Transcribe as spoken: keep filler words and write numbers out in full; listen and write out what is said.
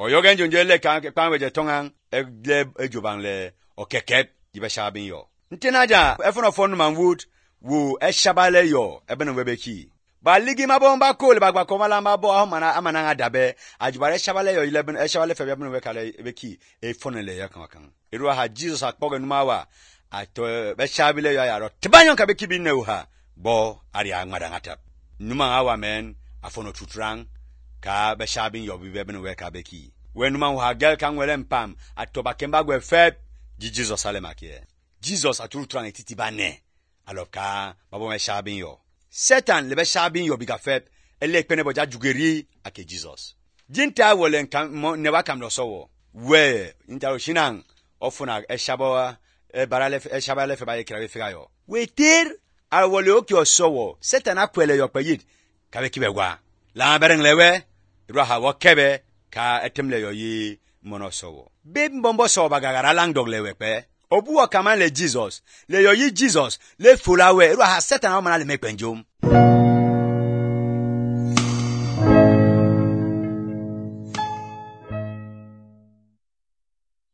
O yogen jonje le kan ke pan we je tongan e le ejuban le o keket yibe shabin yo. Ntinaja efono fonu man wood wo e shabale yo ebe no webeki. Ba ligi mabomba ko le bagba ko mala mabo amana amana adabe ajubare shabale yo eleven e shabale fe ebe no we kale ebeki e fonu le yakan kan. Eru ha Jesus akpoge numawa ato be shabile yo yaro tibanyon ka beki bi ne ha bo ari angmada ngata. Numa awa men afono tutrang ka be shabin yo bi be no we ka beki. When man ha gel kan wele pam atoba kemba gwe feb di Jesus alemakie. Jesus aturu tran etiti bane aloka babo me shabin yo. Satan lebe shabin yo biga feb ele pene boja jugeri ake Jesus. Jinta wolen kan ne wakam no so we inta shinang ofuna e shabawa e barale e shabale fe baye krawe figayo. We tir awole oki osowo Satan akwele yo payid ka be kibegwa. La bereng lewe ro ha wo kebe ka etemle yo yi monosowo. Bib mbombo so bagagara lang dog lewe pe. Obu o kaman le Jesus. Le yo yi Jesus. Le fulawe. Ero ha Satan o mana le mekpenjom.